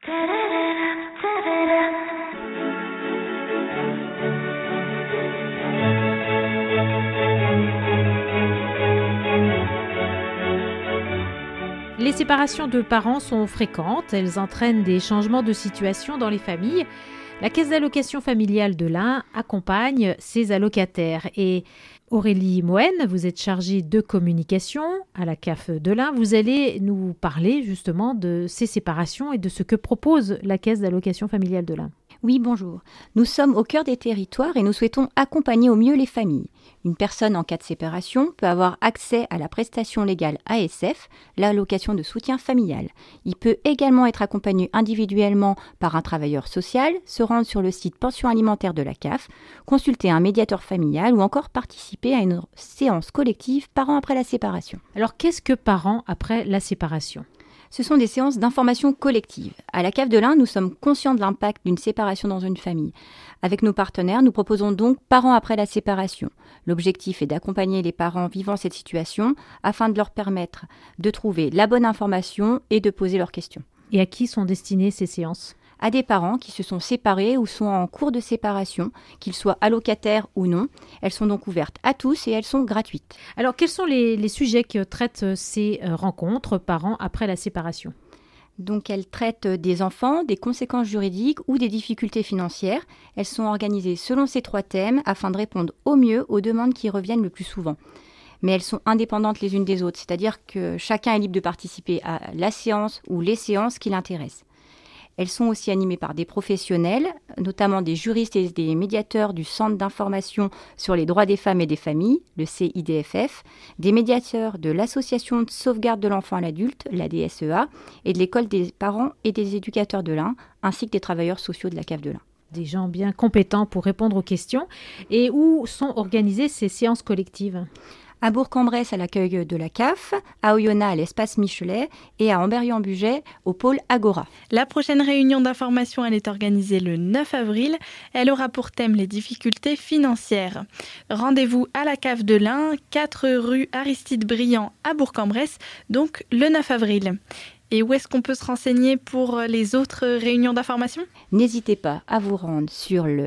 Les séparations de parents sont fréquentes, elles entraînent des changements de situation dans les familles. La Caisse d'allocation familiale de l'Ain accompagne ses allocataires. Et Aurélie Mohen, vous êtes chargée de communication à la CAF de l'Ain. Vous allez nous parler justement de ces séparations et de ce que propose la Caisse d'allocation familiale de l'Ain. Oui, bonjour. Nous sommes au cœur des territoires et nous souhaitons accompagner au mieux les familles. Une personne en cas de séparation peut avoir accès à la prestation légale ASF, l'allocation de soutien familial. Il peut également être accompagné individuellement par un travailleur social, se rendre sur le site pension alimentaire de la CAF, consulter un médiateur familial ou encore participer à une séance collective parents après la séparation. Alors, qu'est-ce que parents après la séparation ? Ce sont des séances d'information collective. À la CAF de l'Ain, nous sommes conscients de l'impact d'une séparation dans une famille. Avec nos partenaires, nous proposons donc Parents après la séparation. L'objectif est d'accompagner les parents vivant cette situation afin de leur permettre de trouver la bonne information et de poser leurs questions. Et à qui sont destinées ces séances ? À des parents qui se sont séparés ou sont en cours de séparation, qu'ils soient allocataires ou non. Elles sont donc ouvertes à tous et elles sont gratuites. Alors, quels sont les sujets que traitent ces rencontres parents après la séparation ? Donc, elles traitent des enfants, des conséquences juridiques ou des difficultés financières. Elles sont organisées selon ces 3 thèmes afin de répondre au mieux aux demandes qui reviennent le plus souvent. Mais elles sont indépendantes les unes des autres, c'est-à-dire que chacun est libre de participer à la séance ou les séances qui l'intéressent. Elles sont aussi animées par des professionnels, notamment des juristes et des médiateurs du Centre d'information sur les droits des femmes et des familles, le CIDFF, des médiateurs de l'Association de sauvegarde de l'enfant à l'adulte, la DSEA, et de l'École des parents et des éducateurs de l'Ain, ainsi que des travailleurs sociaux de la CAF de l'Ain. Des gens bien compétents pour répondre aux questions. Et où sont organisées ces séances collectives ? À Bourg-en-Bresse à l'accueil de la CAF, à Oyonnax à l'espace Michelet et à Amberieu-en-Bugey au pôle Agora. La prochaine réunion d'information, elle est organisée le 9 avril. Elle aura pour thème les difficultés financières. Rendez-vous à la CAF de l'Ain, 4 rue Aristide Briand à Bourg-en-Bresse, donc le 9 avril. Et où est-ce qu'on peut se renseigner pour les autres réunions d'information ? N'hésitez pas à vous rendre sur le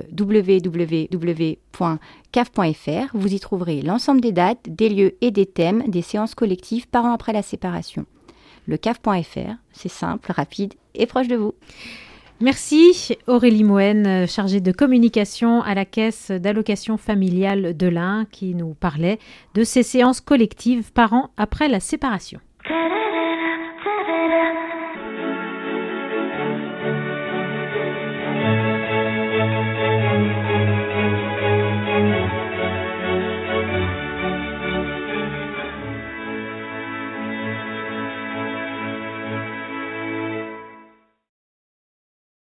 www.caf.fr. Vous y trouverez l'ensemble des dates, des lieux et des thèmes des séances collectives parents après la séparation. Le caf.fr, c'est simple, rapide et proche de vous. Merci Aurélie Mohen, chargée de communication à la Caisse d'allocation familiale de l'Ain, qui nous parlait de ces séances collectives parents après la séparation.